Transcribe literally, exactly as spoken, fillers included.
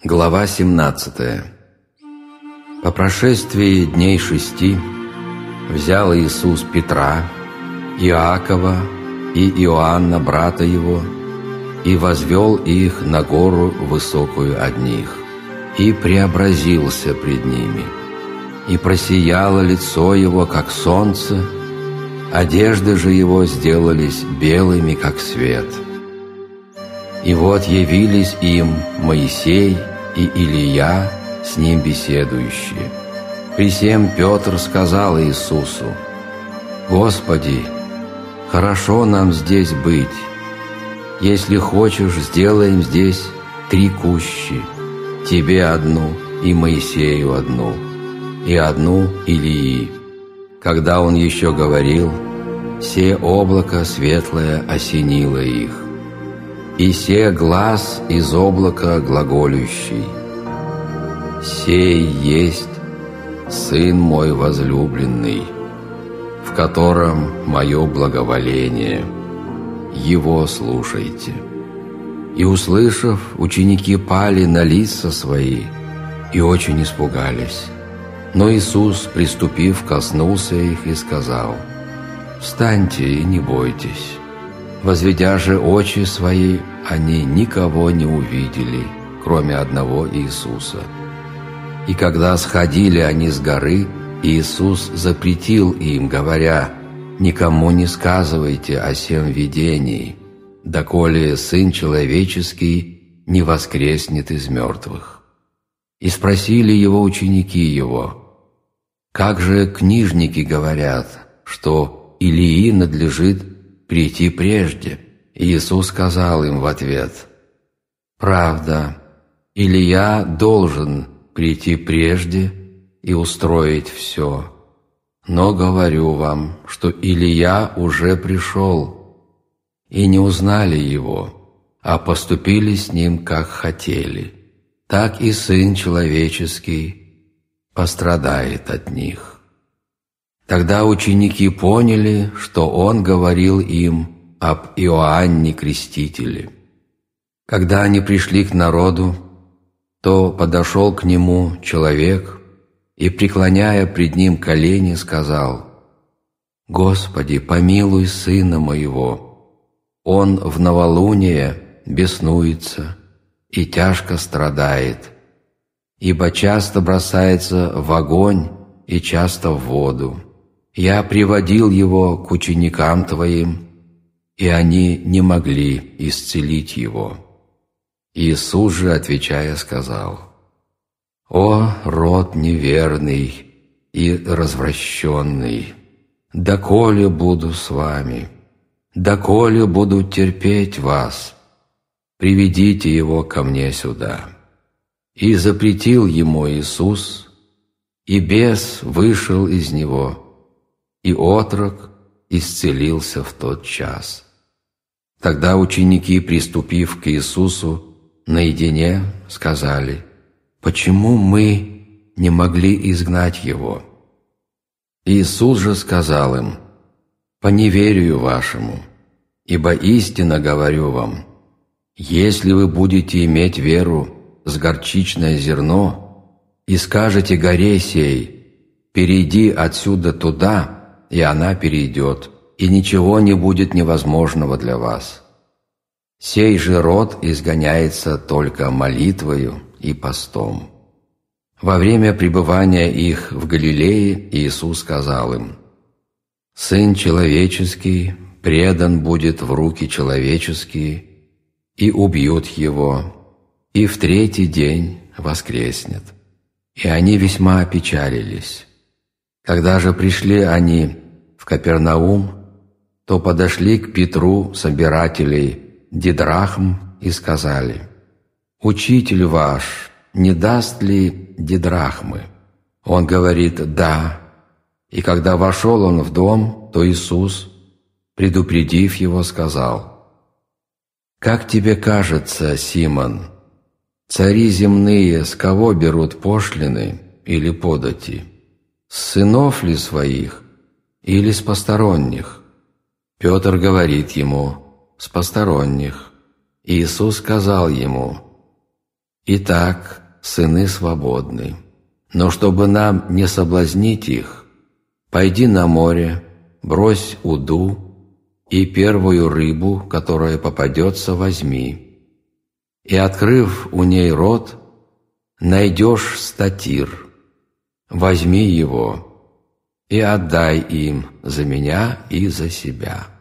Глава семнадцатая. По прошествии дней шести взял Иисус Петра, Иакова и Иоанна, брата его, и возвел их на гору высокую одних, и преобразился пред ними, и просияло лицо его, как солнце, одежды же его сделались белыми, как свет. И вот явились им Моисей и Илия, с ним беседующие. При сем Петр сказал Иисусу: «Господи, хорошо нам здесь быть. Если хочешь, сделаем здесь три кущи, тебе одну и Моисею одну, и одну Илии». Когда он еще говорил, се облако светлое осенило их. И се глас из облака глаголющий: «Сей есть Сын мой возлюбленный, в котором мое благоволение, Его слушайте». И, услышав, ученики пали на лица свои и очень испугались. Но Иисус, приступив, коснулся их и сказал: «Встаньте и не бойтесь». Возведя же очи свои, они никого не увидели, кроме одного Иисуса. И когда сходили они с горы, Иисус запретил им, говоря: «Никому не сказывайте о сем видении, доколе Сын Человеческий не воскреснет из мертвых». И спросили Его ученики Его: «Как же книжники говорят, что Илии надлежит прийти прежде?» И Иисус сказал им в ответ: «Правда, Илия должен прийти прежде и устроить все. Но говорю вам, что Илия уже пришел, и не узнали его, а поступили с ним, как хотели. Так и Сын Человеческий пострадает от них». Тогда ученики поняли, что Он говорил им об Иоанне Крестителе. Когда они пришли к народу, то подошел к Нему человек и, преклоняя пред Ним колени, сказал: «Господи, помилуй сына моего, он в новолуние беснуется и тяжко страдает, ибо часто бросается в огонь и часто в воду. Я приводил его к ученикам Твоим, и они не могли исцелить его». Иисус же, отвечая, сказал: «О, род неверный и развращенный, доколе буду с вами, доколе буду терпеть вас? Приведите его ко мне сюда». И запретил ему Иисус, и бес вышел из него, и отрок исцелился в тот час. Тогда ученики, приступив к Иисусу наедине, сказали: «Почему мы не могли изгнать его?» Иисус же сказал им: «По неверию вашему, ибо истинно говорю вам, если вы будете иметь веру с горчичное зерно и скажете горе сей: перейди отсюда туда, и она перейдет, и ничего не будет невозможного для вас. Сей же род изгоняется только молитвою и постом». Во время пребывания их в Галилее Иисус сказал им: «Сын Человеческий предан будет в руки человеческие, и убьют его, и в третий день воскреснет». И они весьма опечалились. Когда же пришли они в Капернаум, то подошли к Петру собирателей дидрахм и сказали: «Учитель ваш не даст ли дидрахмы?» Он говорит: «Да». И когда вошел он в дом, то Иисус, предупредив его, сказал: «Как тебе кажется, Симон, цари земные с кого берут пошлины или подати? С сынов ли своих или с посторонних?» Петр говорит ему: «С посторонних». Иисус сказал ему: Итак, сыны свободны, но чтобы нам не соблазнить их, пойди на море, брось уду, и первую рыбу, которая попадется, возьми. И, открыв у ней рот, найдешь статир, возьми его и отдай им за меня и за себя».